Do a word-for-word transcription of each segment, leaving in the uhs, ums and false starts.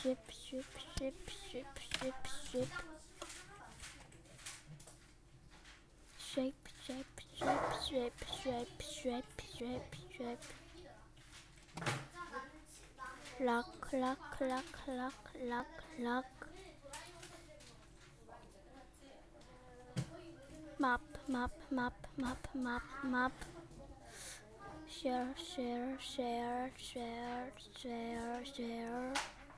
ship, ship, ship, ship, ship, ship. Shape, shape, shape, shape, shape, shape, shape, shape. Lock, lock, lock, lock, lock, lock. Map, map, map, map, map, map. Share, share, share, share, share, share.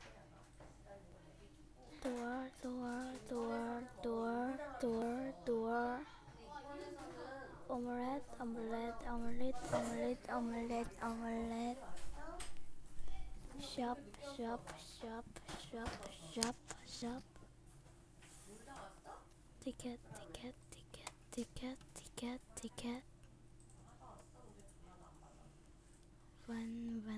Door, door, door, door, door, door. Omelette, omelette, omelette, omelette, omelette, omelette. Shop, shop, shop, shop, shop, shop. Ticket, ticket, ticket, ticket, ticket, ticket. When,